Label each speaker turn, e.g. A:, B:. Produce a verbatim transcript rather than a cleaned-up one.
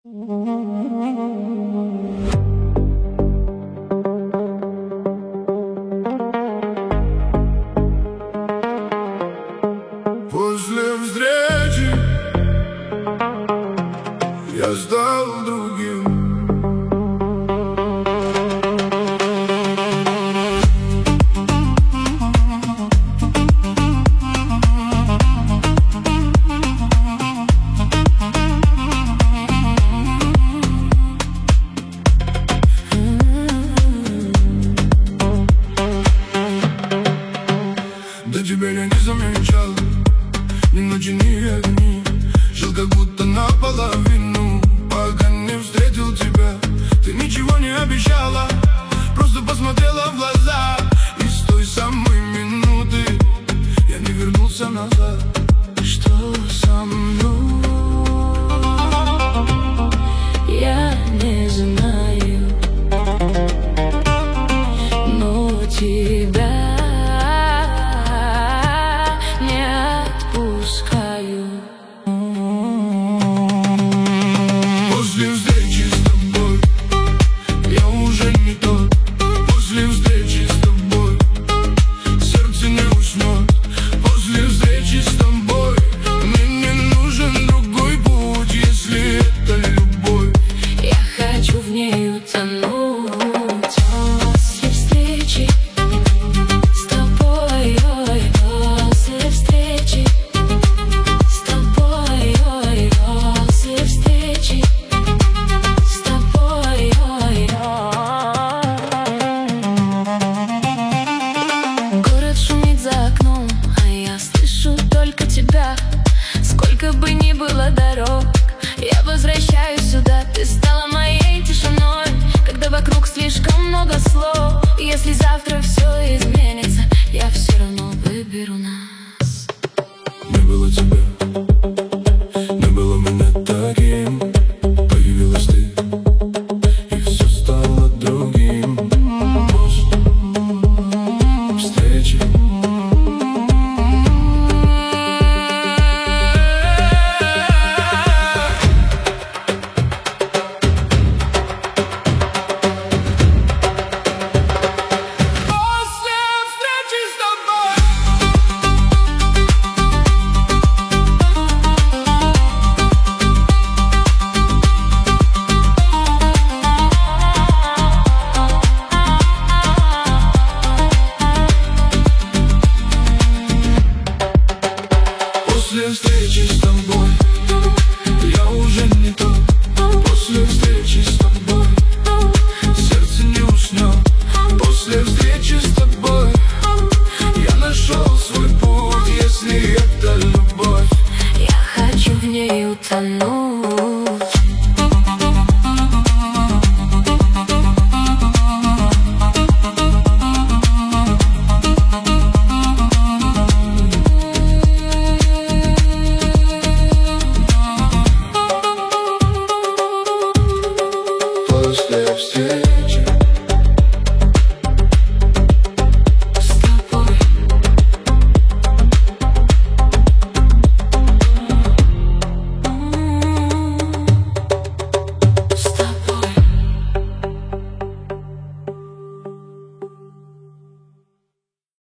A: После встречи я стал другим. До тебя я не замечал ни ночи, ни огни. Жил как будто наполовину, пока не встретил тебя. Ты ничего не обещала, просто посмотрела в глаза. И с той самой минуты я не вернулся назад.
B: Что со мной, я не знаю, но тебя
A: после встречи с тобой я уже не тот. После встречи с тобой сердце не уснет. После встречи с тобой мне не нужен другой путь, если это любовь.
B: Я хочу в ней утонуть. После встречи с тобой, ой, после встречи с тобой, ой, после встречи. Город шумит за окном, а я слышу только тебя. Сколько бы ни было дорог, я возвращаюсь сюда. Ты стала моей тишиной, когда вокруг слишком много слов. Если завтра все изменится, я все равно выберу нас.
A: Не было тебя, не было меня таким. Появилась ты, и все стало другим. После встречи После встречи с тобой я уже не тот. После встречи с тобой сердце не уснет. После встречи с тобой я нашел свой путь, если это любовь.
B: Я хочу в ней утонуть.